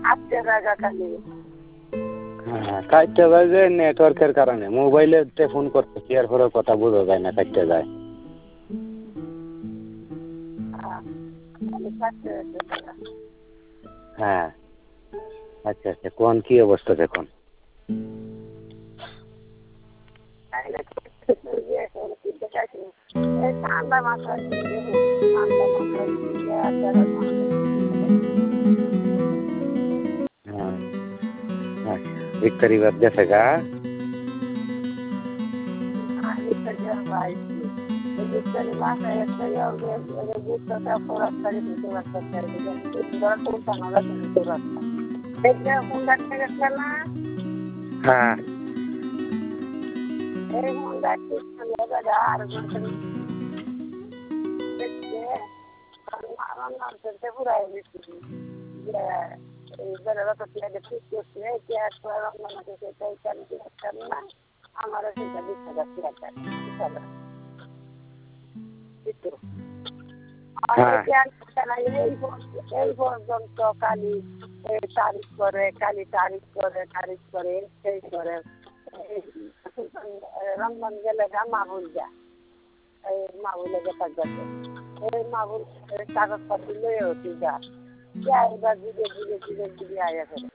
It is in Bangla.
আজকে জায়গা খালি হ্যাঁ কাটতে যায় যে নেটওয়ার্কের কারণে মোবাইলে ফোন করতেছি এরপরে কথা বোঝা যায় না কাটতে যায় হ্যাঁ আচ্ছা আচ্ছা কোন কি অবস্থা দেখুন ঠান্ডা মাথায় एक तारीख जैसे का हाँ এই পর্যন্ত কালি তারিখ করে সেই করে রমজান গেলে মা ভুল যায় এই মা ভুলে গেছে এই মা ভুল কাগজপত্র লয়ে হতে যায় এবার ধীরে ধীরে আয়া করে